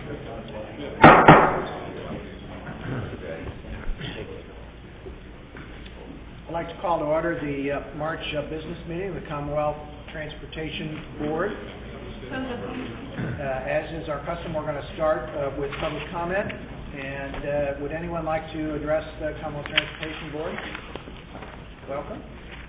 I'd like to call to order the March business meeting of the Commonwealth Transportation Board. As is our custom, we're going to start with public comment. And would anyone like to address the Commonwealth Transportation Board? Welcome.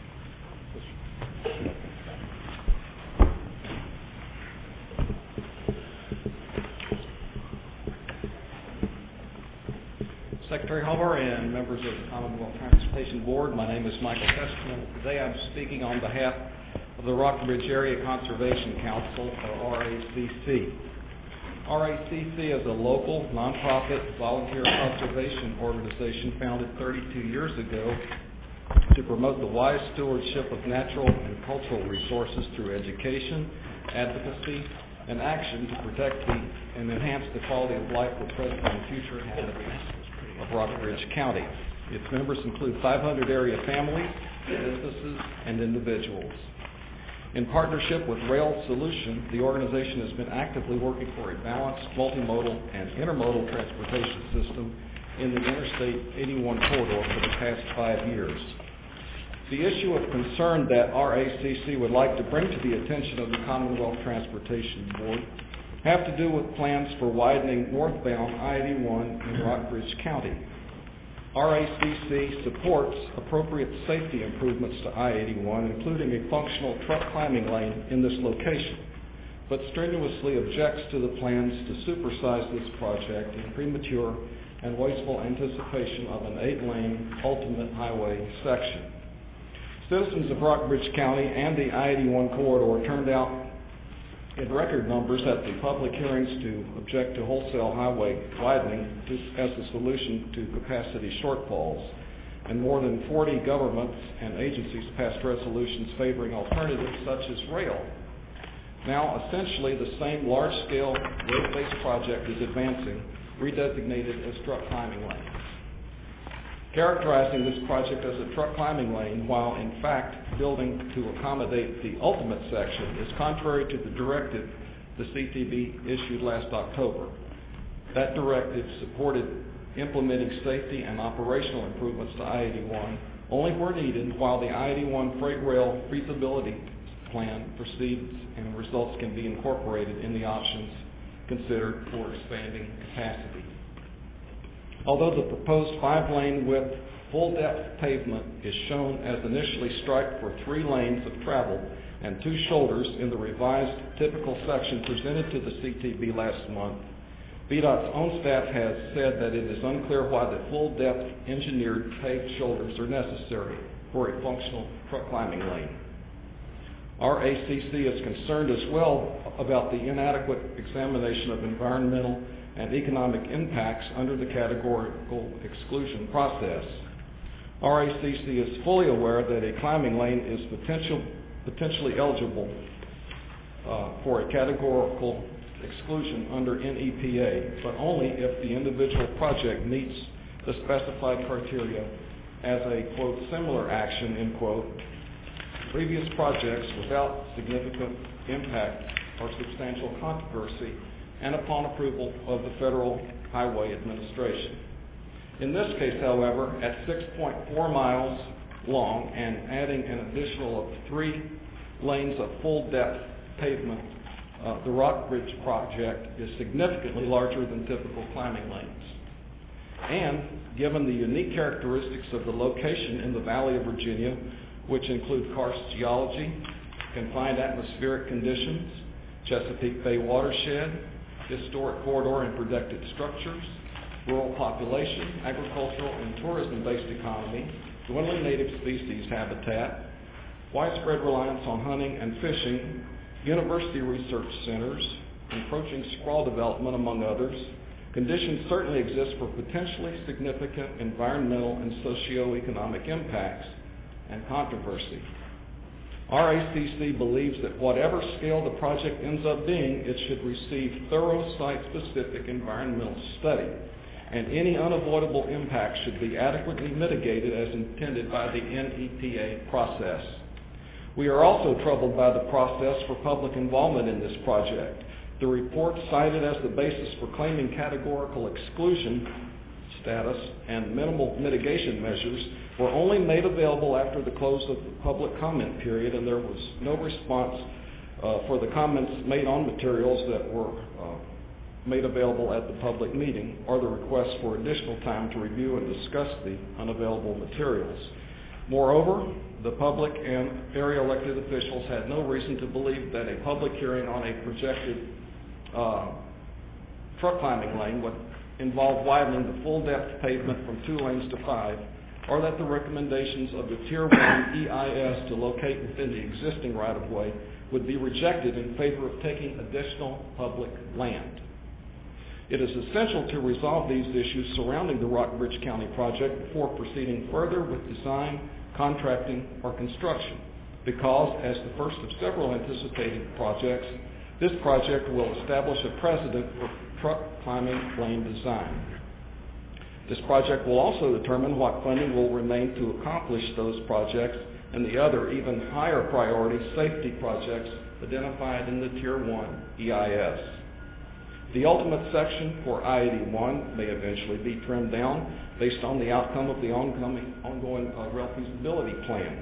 Secretary Hover and members of the Commonwealth Transportation Board, my name is Michael Testament. Today I'm speaking on behalf of the Rockbridge Area Conservation Council, or RACC. RACC is a local, nonprofit, volunteer conservation organization founded 32 years ago to promote the wise stewardship of natural and cultural resources through education, advocacy, and action to protect and enhance the quality of life for present and future inhabitants of Rockbridge County. Its members include 500 area families, businesses, and individuals. In partnership with Rail Solution, the organization has been actively working for a balanced multimodal and intermodal transportation system in the Interstate 81 corridor for the past 5 years. The issue of concern that RACC would like to bring to the attention of the Commonwealth Transportation Board have to do with plans for widening northbound I-81 in Rockbridge County. RACC supports appropriate safety improvements to I-81, including a functional truck climbing lane in this location, but strenuously objects to the plans to supersize this project in premature and wasteful anticipation of an 8-lane ultimate highway section. Citizens of Rockbridge County and the I-81 corridor turned out in record numbers at the public hearings to object to wholesale highway widening as a solution to capacity shortfalls, and more than 40 governments and agencies passed resolutions favoring alternatives such as rail. Now, essentially, the same large-scale road-based project is advancing, redesignated as truck climbing lanes. Characterizing this project as a truck climbing lane, while in fact building to accommodate the ultimate section, is contrary to the directive the CTB issued last October. That directive supported implementing safety and operational improvements to I-81 only where needed, while the I-81 freight rail feasibility plan proceeds and results can be incorporated in the options considered for expanding capacity. Although the proposed 5-lane width full-depth pavement is shown as initially striped for 3 lanes of travel and 2 shoulders in the revised typical section presented to the CTB last month, VDOT's own staff has said that it is unclear why the full-depth engineered paved shoulders are necessary for a functional truck climbing lane. RACC is concerned as well about the inadequate examination of environmental and economic impacts under the categorical exclusion process. RACC is fully aware that a climbing lane is potentially eligible for a categorical exclusion under NEPA, but only if the individual project meets the specified criteria as a, quote, similar action, end quote, previous projects without significant impact or substantial controversy and upon approval of the Federal Highway Administration. In this case, however, at 6.4 miles long and adding an additional of 3 lanes of full-depth pavement, the Rockbridge project is significantly larger than typical climbing lanes. And given the unique characteristics of the location in the Valley of Virginia, which include karst geology, confined atmospheric conditions, Chesapeake Bay watershed, historic corridor and protected structures, rural population, agricultural and tourism-based economy, dwindling native species habitat, widespread reliance on hunting and fishing, university research centers, encroaching sprawl development, among others, conditions certainly exist for potentially significant environmental and socio-economic impacts and controversy. RACC believes that whatever scale the project ends up being, it should receive thorough site-specific environmental study, and any unavoidable impact should be adequately mitigated as intended by the NEPA process. We are also troubled by the process for public involvement in this project. The report cited as the basis for claiming categorical exclusion status and minimal mitigation measures were only made available after the close of the public comment period, and there was no response for the comments made on materials that were made available at the public meeting, or the request for additional time to review and discuss the unavailable materials. Moreover, the public and area elected officials had no reason to believe that a public hearing on a projected truck climbing lane would involve widening the full depth pavement from 2 lanes to 5, or that the recommendations of the Tier 1 EIS to locate within the existing right-of-way would be rejected in favor of taking additional public land. It is essential to resolve these issues surrounding the Rockbridge County project before proceeding further with design, contracting, or construction, because as the first of several anticipated projects, this project will establish a precedent for truck climbing lane design. This project will also determine what funding will remain to accomplish those projects and the other, even higher priority safety projects identified in the Tier 1 EIS. The ultimate section for I-81 may eventually be trimmed down based on the outcome of the ongoing rail feasibility plan,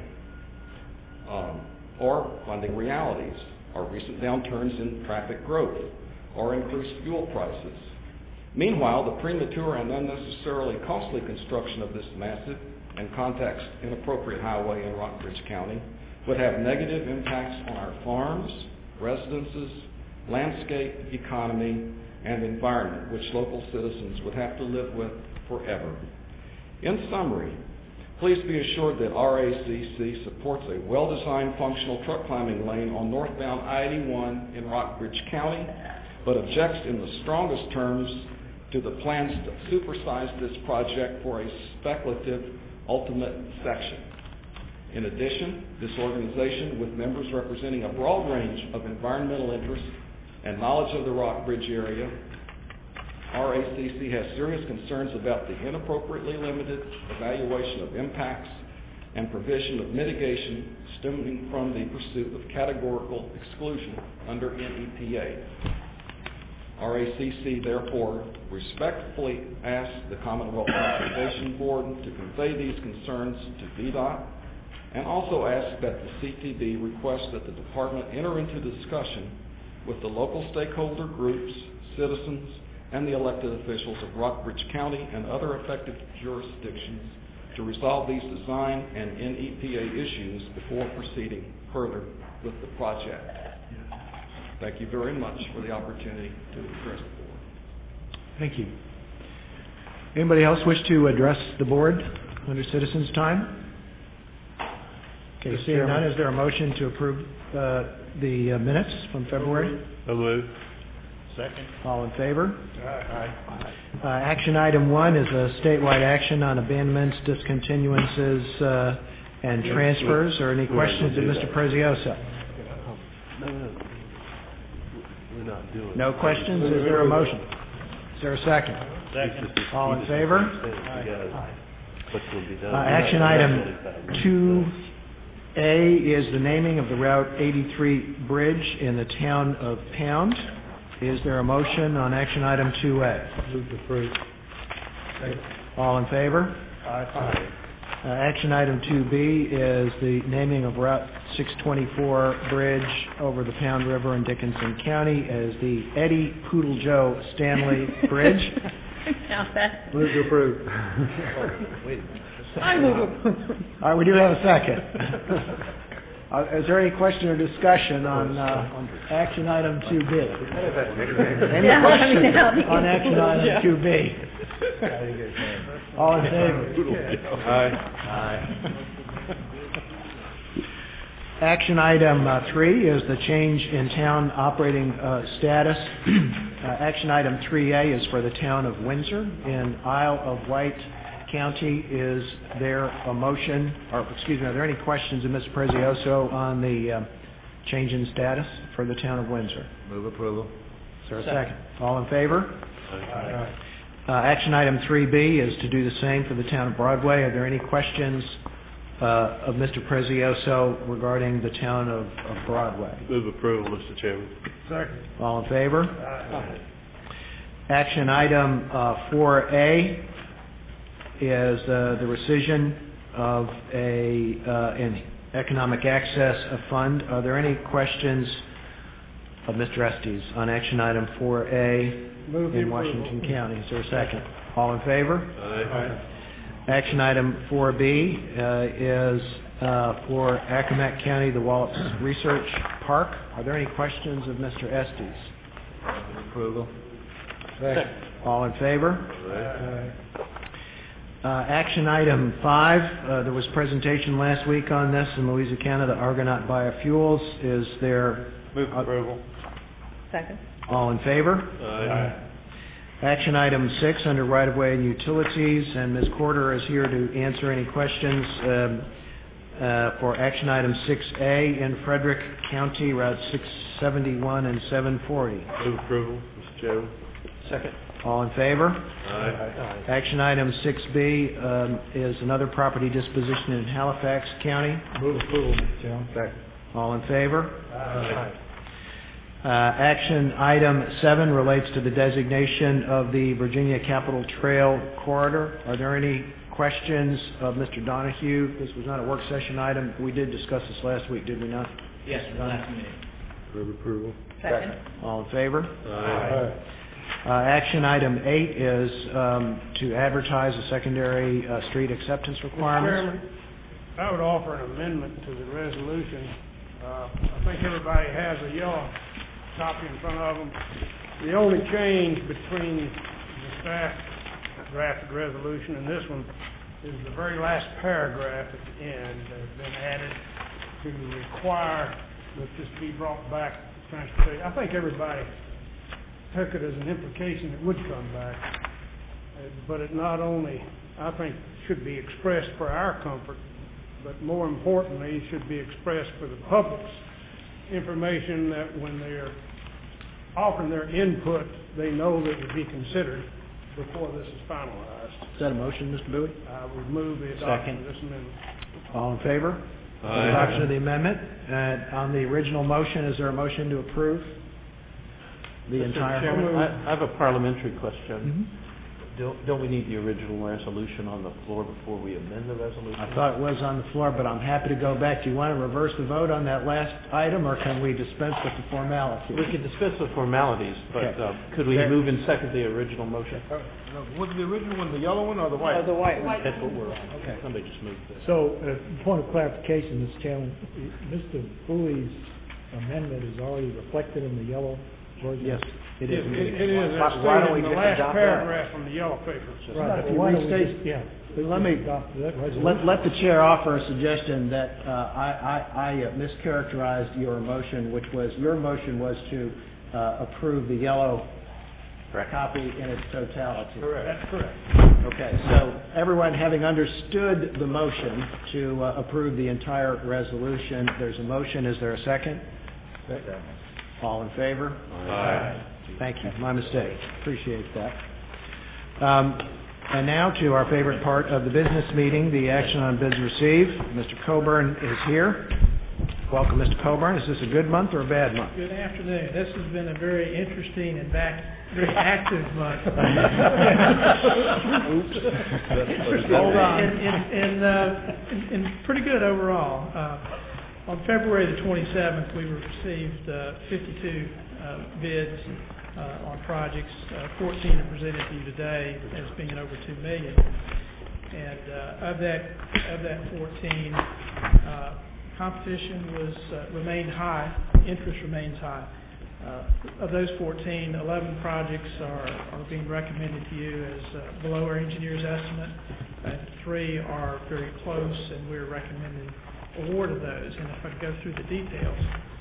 or funding realities, or recent downturns in traffic growth, or increased fuel prices. Meanwhile, the premature and unnecessarily costly construction of this massive and context inappropriate highway in Rockbridge County would have negative impacts on our farms, residences, landscape, economy, and environment, which local citizens would have to live with forever. In summary, please be assured that RACC supports a well-designed functional truck climbing lane on northbound I-81 in Rockbridge County, but objects in the strongest terms to the plans to supersize this project for a speculative ultimate section. In addition, this organization, with members representing a broad range of environmental interests and knowledge of the Rockbridge area, RACC has serious concerns about the inappropriately limited evaluation of impacts and provision of mitigation stemming from the pursuit of categorical exclusion under NEPA. RACC therefore respectfully asks the Commonwealth Conservation Board to convey these concerns to VDOT, and also asks that the CTB request that the department enter into discussion with the local stakeholder groups, citizens, and the elected officials of Rockbridge County and other affected jurisdictions to resolve these design and NEPA issues before proceeding further with the project. Thank you very much for the opportunity to address the board. Thank you. Anybody else wish to address the board under citizens' time? Okay, seeing none, is there a motion to approve the minutes from February? So moved. Second. All in favor? Aye. Action item 1 is a statewide action on abandonments, discontinuances, and transfers. Are any questions of Mr. Prezioso? No. We're not doing it. No questions? Is there a motion? Is there a second? Second. All in favor? What will be done? Action item 2A is the naming of the Route 83 bridge in the town of Pound. Is there a motion on action item 2A? Move to approve. All in favor? Aye. Action item 2B is the naming of Route 624 bridge over the Pound River in Dickinson County as the Eddie Poodle Joe Stanley Bridge. Now that. Move to approve. I move approve. All right, we do have a second. Is there any question or discussion on action item 2B? Any questions on action item 2B? All in favor? Aye. Action item 3 is the change in town operating status. Action item 3A is for the town of Windsor in Isle of Wight County. Is there a motion, or excuse me, are there any questions of Mr. Prezioso on the change in status for the town of Windsor? Move approval. Is there a second? All in favor? Aye. Action item 3B is to do the same for the town of Broadway. Are there any questions of Mr. Prezioso regarding the town of Broadway. Move approval, Mr. Chairman. Second. All in favor? Aye. Action item 4A is the rescission of an economic access fund. Are there any questions of Mr. Estes on action item 4A Move in the Washington approval. County? Is there a second? All in favor? Aye. Action item 4B is for Accomack County, the Wallops Research Park. Are there any questions of Mr. Estes? Move approval. Second. All in favor? Action item 5, there was presentation last week on this in Louisiana, the Argonaut Biofuels. Is there... Move approval. Second. All in favor? Aye. Action item 6 under right-of-way and utilities, and Ms. Corder is here to answer any questions for action item 6A in Frederick County, Route 671 and 740. Move approval, Mr. Chairman. Second. All in favor? Aye. Action item 6B is another property disposition in Halifax County. Move approval, Mr. Chairman. Second. All in favor? Aye. Action item 7 relates to the designation of the Virginia Capitol Trail Corridor. Are there any questions of Mr. Donahue? This was not a work session item. We did discuss this last week, did we not? Yes, last meeting. Move approval. Second. All in favor? Aye. Action item 8 is to advertise a secondary street acceptance requirements. Mr. Chairman, I would offer an amendment to the resolution. I think everybody has a yellow copy in front of them. The only change between the staff drafted resolution and this one is the very last paragraph at the end that has been added to require that this be brought back to transportation. I think everybody took it as an implication it would come back, but it not only, I think, should be expressed for our comfort, but more importantly, it should be expressed for the public's information that when they're offering their input, they know that it would be considered before this is finalized. Is that a motion, Mr. Bowie? I would move the adoption Second. of this amendment. All in favor? Aye. Adoption of the amendment. And on the original motion, is there a motion to approve the entire? Chairman, I have a parliamentary question. Mhm. Don't we need the original resolution on the floor before we amend the resolution? I thought it was on the floor, but I'm happy to go back. Do you want to reverse the vote on that last item, or can we dispense with the formality? We can dispense the formalities, but Okay. could we There- move and second the original motion? Was the original one the yellow one or the white? The white one. That's what we're on. Okay. Somebody just moved this. So, point of clarification, Mr. Chairman, Mr. Bowie's amendment is already reflected in the yellow version? Yes, it It is. is, Why as don't we stated in the just last adopt that? paragraph from the yellow paper. Right, If but you why don't we restate- just, yeah. Let me- adopt that resolution. Let the chair offer a suggestion that I mischaracterized your motion, which was, your motion was to approve the yellow copy in its totality. That's correct. Okay, so everyone having understood the motion to approve the entire resolution, there's a motion. Is there a second? All in favor? Aye. Thank you. My mistake. Appreciate that. And now to our favorite part of the business meeting, the action on bids received. Mr. Coburn is here. Welcome, Mr. Coburn. Is this a good month or a bad month? Good afternoon. This has been a very interesting and very active month. Hold on. And pretty good overall. On February the 27th, we received 52 bids on projects. 14 are presented to you today as being over $2 million. And of that 14, competition remained high. Interest remains high. Of those 14, 11 projects are being recommended to you as below our engineer's estimate, and 3 are very close, and we're recommending award of those. And if I could go through the details.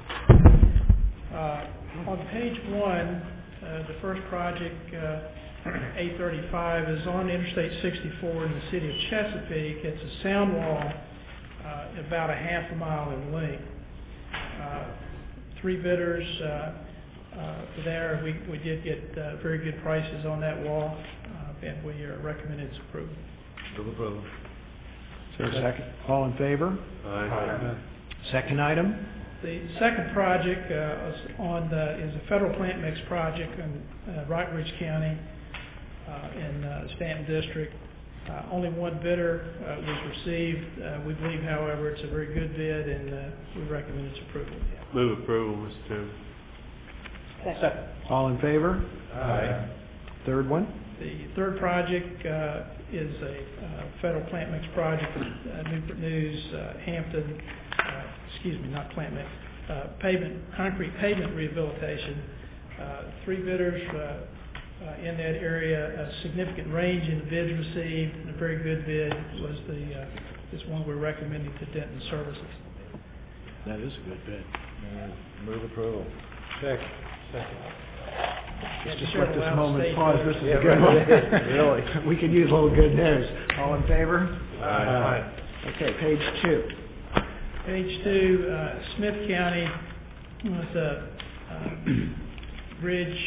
On page 1, the first project, A35, is on Interstate 64 in the city of Chesapeake. It's a sound wall about a half a mile in length. 3 bidders there. We did get very good prices on that wall, and we are recommending its approval. Move approval. Is there a second? All in favor? Aye. Second item? The second project is a federal plant mix project in Rock Ridge County in Stanton District. Only one bidder was received. We believe, however, it's a very good bid, and we recommend its approval. Move approval, Mr. Chairman. Second. All in favor? Aye. Third one? The third project is a federal plant mix project with Newport News, Hampton, not plant mix, concrete pavement rehabilitation. Three bidders in that area, a significant range in bids received, and a very good bid was this one we're recommending to Denton Services. That is a good bid. Move approval. Second. Let's just let this moment pause. This is a good one. Really? We could use a little good news. All in favor? Aye. Okay, page 2. Page 2, Smith County was a bridge,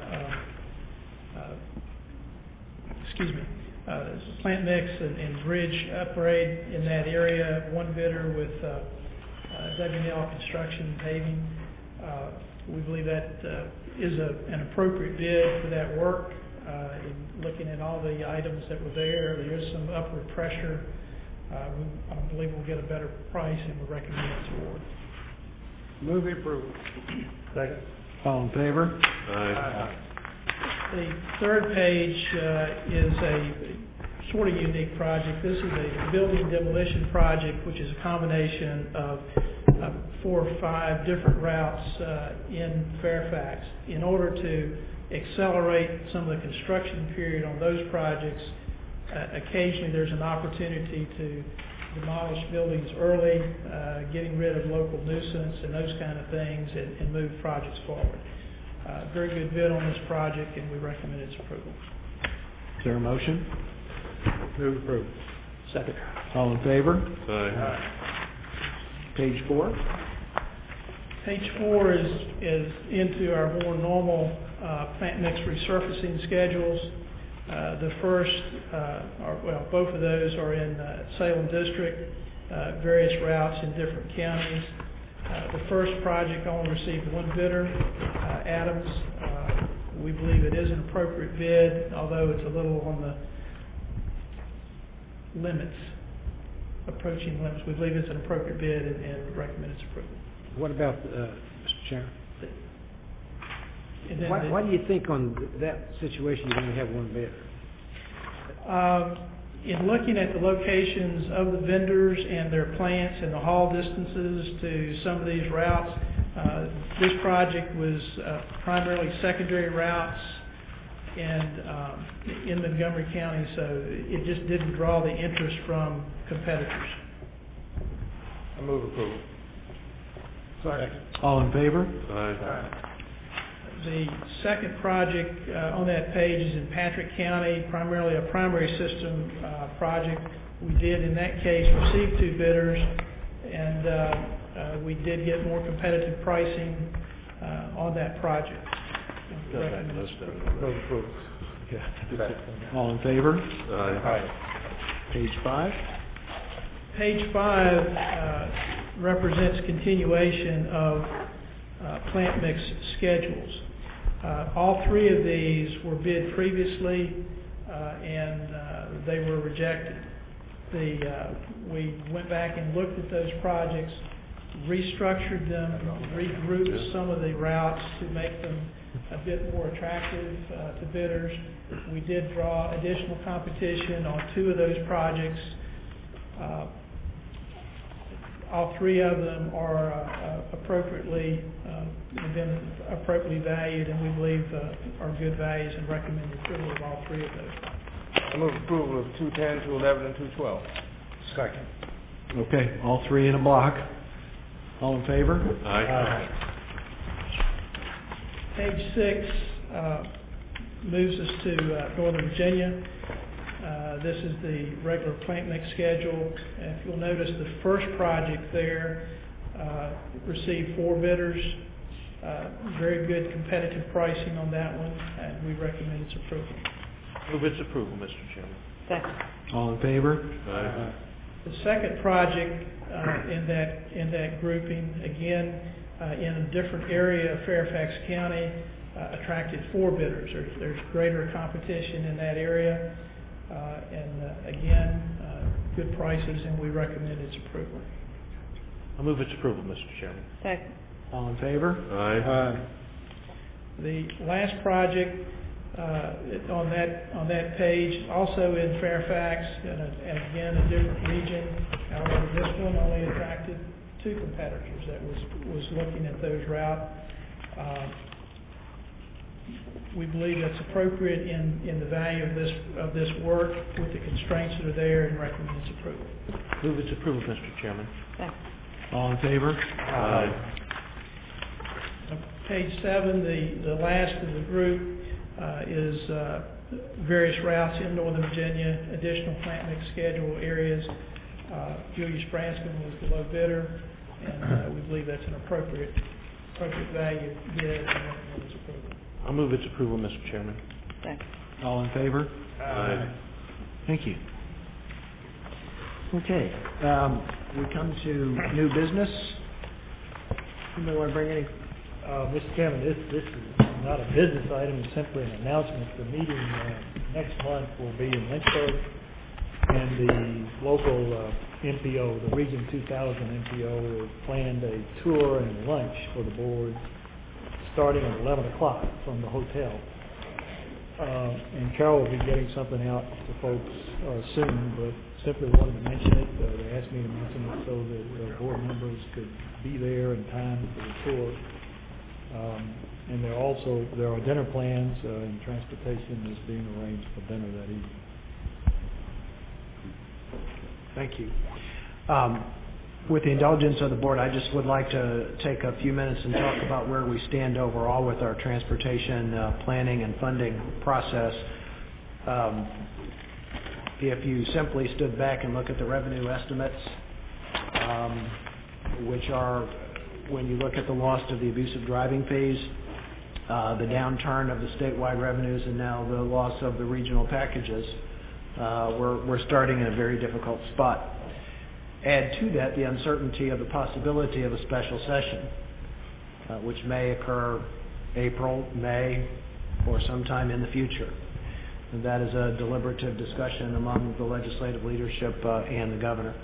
plant mix and bridge upgrade in that area. One bidder with W&L Construction and Paving. We believe that is an appropriate bid for that work. In looking at all the items that were there is some upward pressure. I believe we'll get a better price, and we recommend its award. Move approval. Second. All in favor? Aye. The third page is a sort of unique project. This is a building demolition project, which is a combination of 4 or 5 different routes in Fairfax. In order to accelerate some of the construction period on those projects, occasionally there's an opportunity to demolish buildings early, getting rid of local nuisance and those kind of things, and move projects forward. Very good bid on this project, and we recommend its approval. Is there a motion? Move approval. Second. All in favor? Aye. Page 4. Page 4 is into our more normal plant mix resurfacing schedules. The first, both of those are in Salem District, various routes in different counties. The first project only received one bidder, Adams. We believe it is an appropriate bid, although it's a little on the limits, approaching limits. We believe it's an appropriate bid and recommend its approval. What about, Mr. Chairman? And then Why do you think on that situation you only have one bidder? In looking at the locations of the vendors and their plants and the haul distances to some of these routes, this project was primarily secondary routes and in Montgomery County, so it just didn't draw the interest from competitors. I move approval. Second. All in favor? Aye. The second project on that page is in Patrick County, primarily a primary system project. We did, in that case, receive 2 bidders, and we did get more competitive pricing on that project. Move approval. All in favor? Aye. Page 5. Page 5 represents continuation of plant mix schedules. All 3 of these were bid previously, and they were rejected. We went back and looked at those projects, restructured them, regrouped some of the routes to make them a bit more attractive to bidders. We did draw additional competition on 2 of those projects. All 3 of them are appropriately valued, and we believe are good values, and recommend approval of all 3 of those. I move approval of 210, 211, and 212. Second. Okay, all 3 in a block. All in favor? Aye. Page 6 moves us to Northern Virginia. This is the regular plant mix schedule. If you'll notice, the first project there received 4 bidders. Very good competitive pricing on that one, and we recommend its approval. Move its approval, Mr. Chairman. Second. All in favor? Aye. The second project in that grouping, again, in a different area of Fairfax County, attracted 4 bidders. There's greater competition in that area, and again, good prices, and we recommend its approval. I move its approval, Mr. Chairman. Second. All in favor? Aye. The last project on that page, also in Fairfax, and again a different region. However, this one only attracted 2 competitors that was looking at those routes. We believe that's appropriate in the value of this work with the constraints that are there, and recommend its approval. Move its approval, Mr. Chairman. Second. All in favor? Aye. Page 7, the last of the group is various routes in Northern Virginia, additional plant mix schedule areas. Julius Branscombe was the low bidder, and we believe that's an appropriate value bid, and recommend its approval. I'll move its approval, Mr. Chairman. Second. All in favor? Aye. Thank you. Okay, we come to new business. Anybody want to bring any? Mr. Chairman, this is not a business item, it's simply an announcement. The meeting next month will be in Lynchburg, and the local MPO, the Region 2000 MPO, has planned a tour and lunch for the board starting at 11 o'clock from the hotel. And Carol will be getting something out to folks soon, but simply wanted to mention it. They asked me to mention it so that the board members could be there in time for the tour. And there are dinner plans, and transportation is being arranged for dinner that evening. Thank you. With the indulgence of the board, I just would like to take a few minutes and talk about where we stand overall with our transportation planning and funding process. If you simply stood back and look at the revenue estimates, which are, when you look at the loss of the abusive driving fees, the downturn of the statewide revenues, and now the loss of the regional packages, we're starting in a very difficult spot. Add to that the uncertainty of the possibility of a special session, which may occur April, May, or sometime in the future. And that is a deliberative discussion among the legislative leadership and the governor.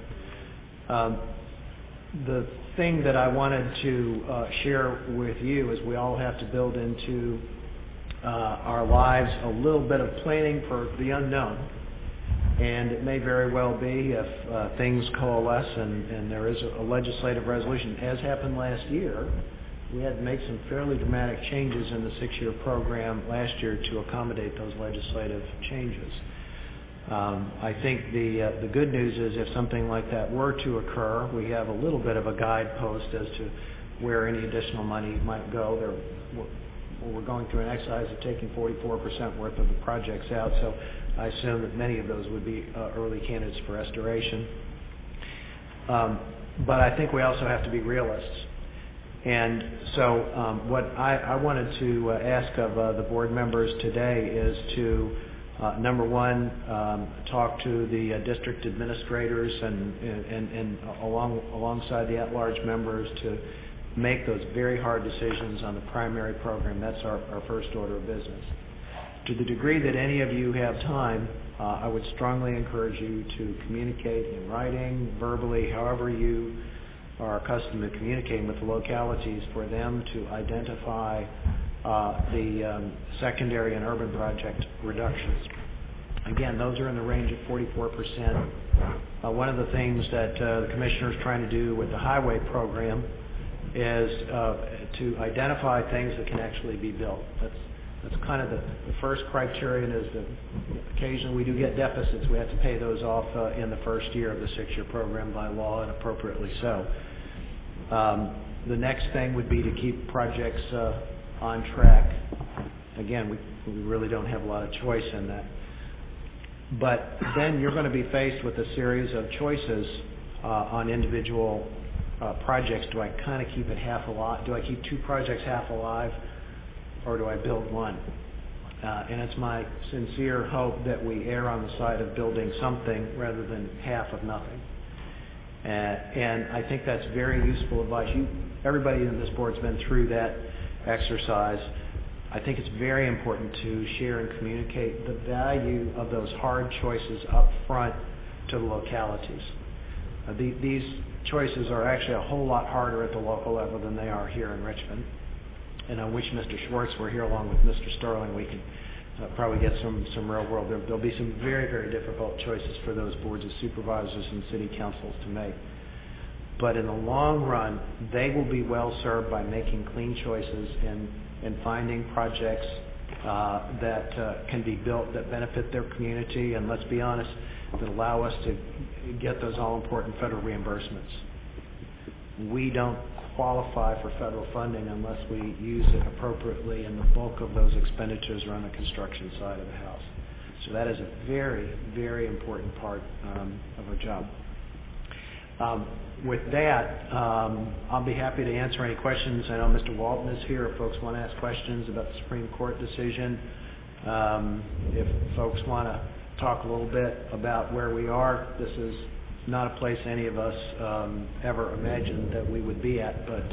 The thing that I wanted to share with you is we all have to build into our lives a little bit of planning for the unknown. And it may very well be, if things coalesce and there is a legislative resolution, as happened last year, we had to make some fairly dramatic changes in the 6-year program last year to accommodate those legislative changes. I think the good news is if something like that were to occur, we have a little bit of a guidepost as to where any additional money might go. We're going through an exercise of taking 44% worth of the projects out, so I assume that many of those would be early candidates for restoration. But I think we also have to be realists. And so what I wanted to ask of the board members today is to, number one, talk to the district administrators and alongside the at-large members to make those very hard decisions on the primary program. That's our first order of business. To the degree that any of you have time, I would strongly encourage you to communicate in writing, verbally, however you are accustomed to communicating with the localities, for them to identify the secondary and urban project reductions. Again, those are in the range of 44%. One of the things that the commissioner is trying to do with the highway program is to identify things that can actually be built. That's kind of the first criterion, is that occasionally we do get deficits. We have to pay those off in the first year of the 6-year program by law, and appropriately so. The next thing would be to keep projects on track. Again, we really don't have a lot of choice in that. But then you're going to be faced with a series of choices on individual projects. Do I kind of keep it half alive? Do I keep 2 projects half alive, or do I build one? And it's my sincere hope that we err on the side of building something rather than half of nothing. And I think that's very useful advice. Everybody in this board's been through that exercise. I think it's very important to share and communicate the value of those hard choices up front to the localities. These choices are actually a whole lot harder at the local level than they are here in Richmond. And I wish Mr. Schwartz were here along with Mr. Sterling. We can probably get some real world. There'll be some very, very difficult choices for those boards of supervisors and city councils to make. But in the long run, they will be well served by making clean choices and finding projects that can be built that benefit their community, and let's be honest, that allow us to get those all-important federal reimbursements. We don't qualify for federal funding unless we use it appropriately, and the bulk of those expenditures are on the construction side of the house. So that is a very, very important part of our job. With that, I'll be happy to answer any questions. I know Mr. Walton is here if folks want to ask questions about the Supreme Court decision. If folks want to talk a little bit about where we are, this is not a place any of us ever imagined that we would be at, but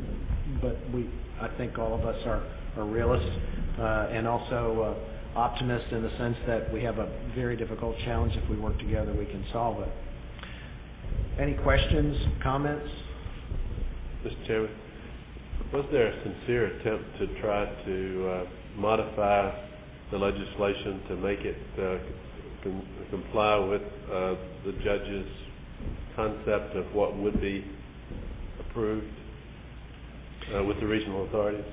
I think all of us are realists and also optimists in the sense that we have a very difficult challenge. If we work together, we can solve it. Any questions, comments? Mr. Chairman, was there a sincere attempt to try to modify the legislation to make it comply with the judge's concept of what would be approved with the regional authorities?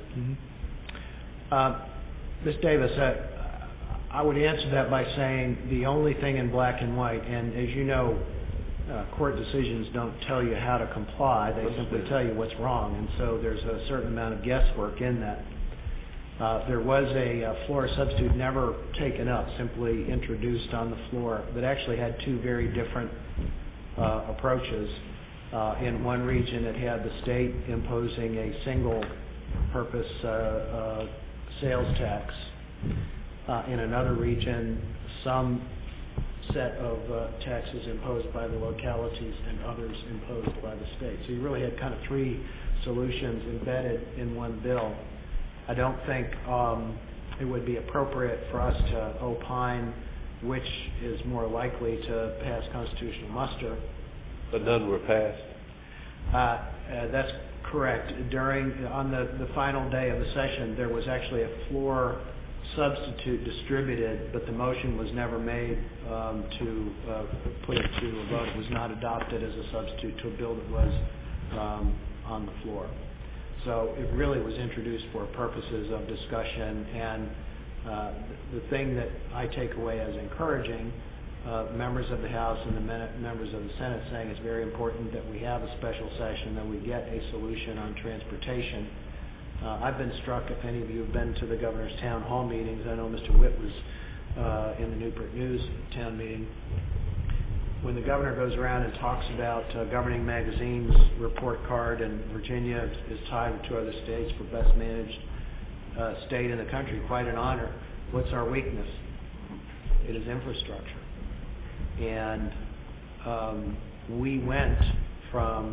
Ms. Davis, I would answer that by saying the only thing in black and white, and as you know, court decisions don't tell you how to comply, they simply tell you what's wrong, and so there's a certain amount of guesswork in that. There was a floor substitute never taken up, simply introduced on the floor, that actually had two very different approaches. In one region it had the state imposing a single purpose sales tax. In another region, some set of taxes imposed by the localities and others imposed by the state. So you really had kind of three solutions embedded in one bill. I don't think it would be appropriate for us to opine which is more likely to pass constitutional muster. But none were passed. That's correct. On the final day of the session, there was actually a floor substitute distributed, but the motion was never made to put it to a vote. It was not adopted as a substitute to a bill that was on the floor. So it really was introduced for purposes of discussion, and the thing that I take away as encouraging members of the House and the members of the Senate saying it's very important that we have a special session, that we get a solution on transportation. I've been struck, if any of you have been to the governor's town hall meetings, I know Mr. Witt was in the Newport News town meeting. When the governor goes around and talks about Governing Magazine's report card, and Virginia is tied with two other states for best managed state in the country, quite an honor. What's our weakness? It is infrastructure. And we went from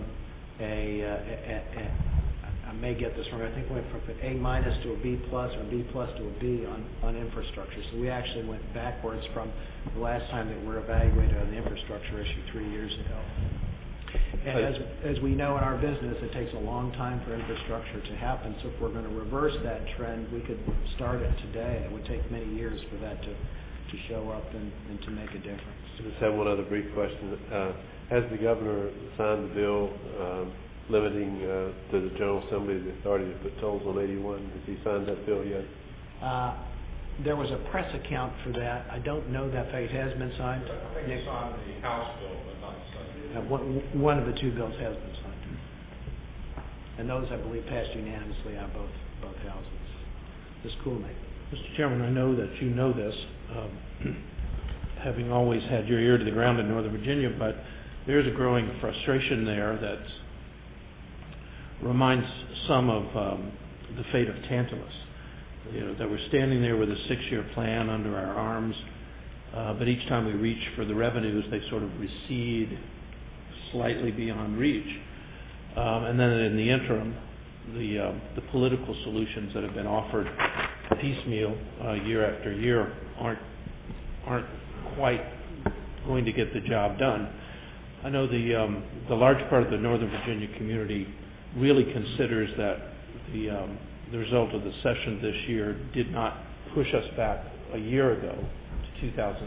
I may get this wrong, I think we went from an A- to a B+ or a B+ to a B on infrastructure. So we actually went backwards from the last time that we were evaluated on the infrastructure issue 3 years ago. And as we know in our business, it takes a long time for infrastructure to happen. So if we're going to reverse that trend, we could start it today. It would take many years for that to show up and to make a difference. I just have one other brief question. Has the governor signed the bill limiting to the General Assembly the authority to put tolls on 81? Has he signed that bill yet? There was a press account for that. I don't know that it has been signed. I think he signed the House bill, but not the Senate. One of the two bills has been signed. And those, I believe, passed unanimously on both houses. Ms. Coolman. Mr. Chairman, I know that you know this, having always had your ear to the ground in Northern Virginia, but there's a growing frustration there that reminds some of the fate of Tantalus. You know, that we're standing there with a 6-year plan under our arms, but each time we reach for the revenues, they sort of recede slightly beyond reach. And then in the interim, the political solutions that have been offered piecemeal year after year aren't quite going to get the job done. I know the large part of the Northern Virginia community really considers that the result of the session this year did not push us back a year ago to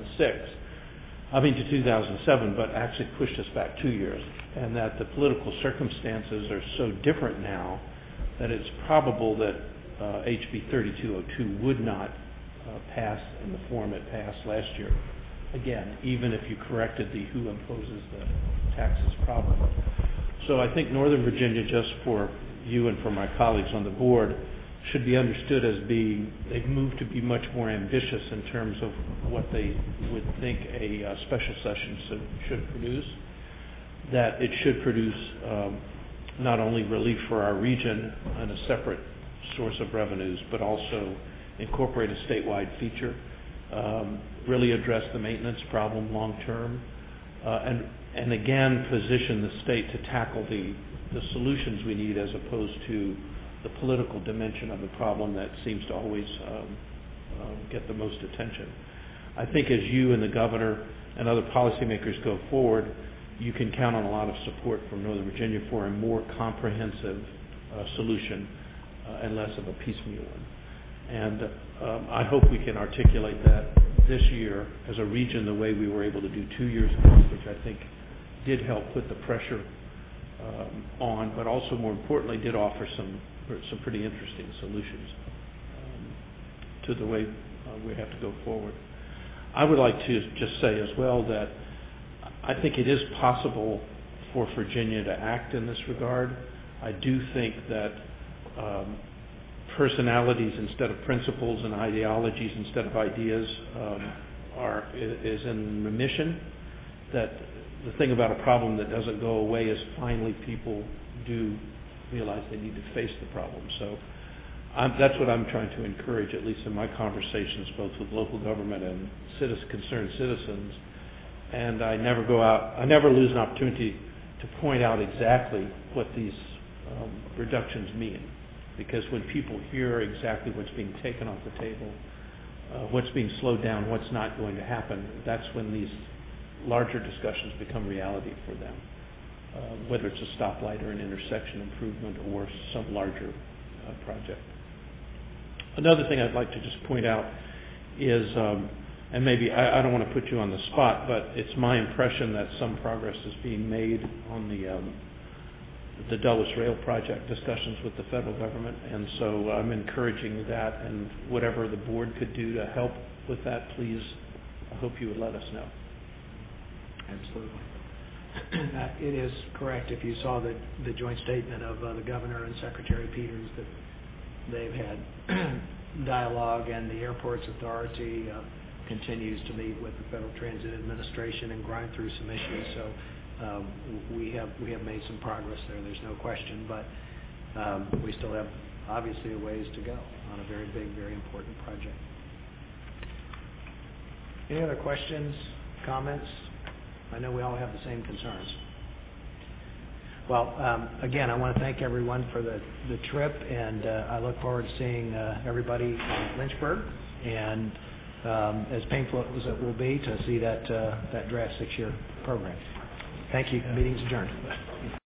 2007, but actually pushed us back 2 years, and that the political circumstances are so different now that it's probable that HB 3202 would not pass in the form it passed last year. Again, even if you corrected the who imposes the taxes problem. So I think Northern Virginia, just for you and for my colleagues on the board, should be understood as being, they've moved to be much more ambitious in terms of what they would think a special session should produce. That it should produce not only relief for our region and a separate source of revenues, but also incorporate a statewide feature, really address the maintenance problem long term, and again position the state to tackle the solutions we need as opposed to the political dimension of the problem that seems to always get the most attention. I think as you and the governor and other policymakers go forward, you can count on a lot of support from Northern Virginia for a more comprehensive solution and less of a piecemeal one. And I hope we can articulate that this year as a region the way we were able to do 2 years ago, which I think did help put the pressure on, but also more importantly did offer some pretty interesting solutions to the way we have to go forward. I would like to just say as well that I think it is possible for Virginia to act in this regard. I do think that personalities instead of principles and ideologies instead of ideas is in remission. That the thing about a problem that doesn't go away is finally people do realize they need to face the problem. So that's what I'm trying to encourage, at least in my conversations, both with local government and concerned citizens. And I never lose an opportunity to point out exactly what these reductions mean. Because when people hear exactly what's being taken off the table, what's being slowed down, what's not going to happen, that's when these larger discussions become reality for them. Whether it's a stoplight or an intersection improvement or some larger project. Another thing I'd like to just point out is, and maybe I don't want to put you on the spot, but it's my impression that some progress is being made on the Dulles Rail Project discussions with the federal government, and so I'm encouraging that, and whatever the board could do to help with that, please, I hope you would let us know. Absolutely. It is correct. If you saw the joint statement of the governor and Secretary Peters, that they've had dialogue, and the Airports Authority continues to meet with the Federal Transit Administration and grind through some issues. So we have made some progress there. There's no question, but we still have obviously a ways to go on a very big, very important project. Any other questions, comments? I know we all have the same concerns. Well, again, I want to thank everyone for the trip, and I look forward to seeing everybody in Lynchburg, and as painful as it will be to see that draft 6-year program. Thank you. Meeting's adjourned.